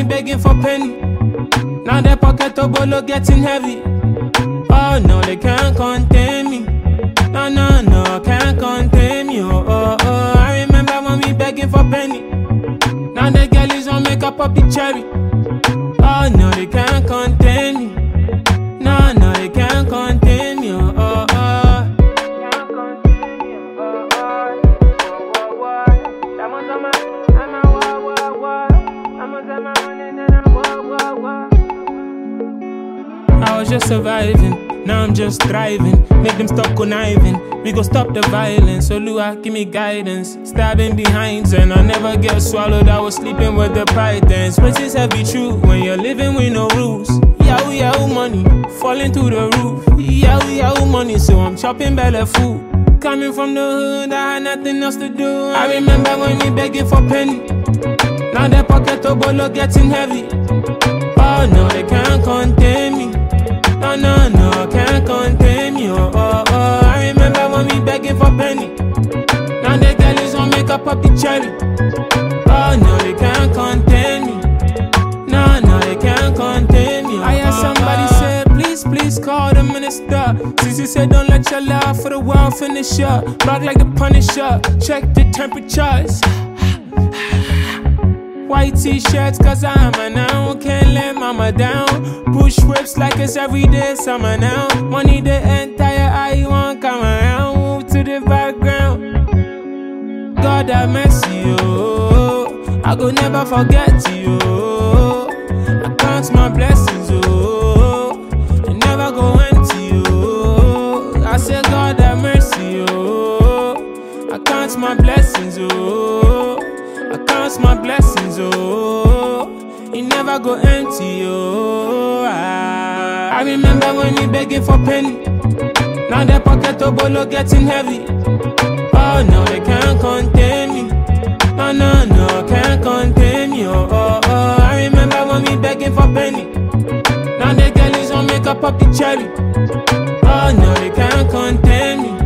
begging for penny. Now their pocket obolo getting heavy. Oh no, they can't contain me. No, can't contain me. Oh, I remember when we begging for penny. Now the girlies won't make a puppy cherry. Oh no, they can't contain me. No, they can't contain me. Oh. I was just surviving, now I'm just thriving. Make them stop conniving, we gon' stop the violence. Oluwa, give me guidance. Stabbing behind and I never get swallowed. I was sleeping with the pythons. But it's heavy true when you're living with no rules. Yahoo money, falling through the roof. Yahoo money, so I'm chopping belly food. Coming from the hood, I had nothing else to do. I remember when we begging for penny. Now their pocket obolo getting heavy. Oh no, they can't contain me. No, can't contain me. Oh. I remember when we begging for penny. Now the girlies won't make a puppy cherry. Oh no, they can't contain me. No, they can't contain me. I heard somebody say, please call the minister. Sissy said, don't let your love for the world finish up. Rock like the Punisher, check the temperatures. White t-shirts cause I'm a now. Can't let mama down. Push whips like it's everyday summer now. Money the entire eye won't come around. Move to the background. God have mercy, oh. I go never forget you, oh. I count my blessings, oh. I never go empty, oh. I say God have mercy, oh. I count my blessings, oh. I count my blessings, oh. You never go empty, oh. I remember when we begging for penny. Now their pocket obolo getting heavy. Oh no, they can't contain me. No, can't contain me, oh. I remember when we begging for penny. Now the girlies won't make a puppy cherry. Oh no, they can't contain me.